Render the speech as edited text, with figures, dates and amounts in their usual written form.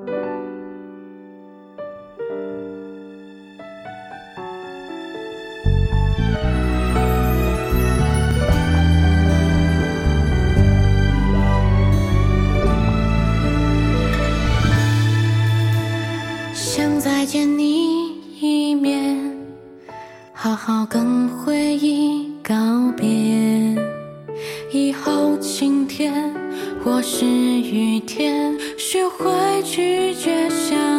想再见你一面，好好跟回忆告别。以后晴天或是雨天，学会拒绝想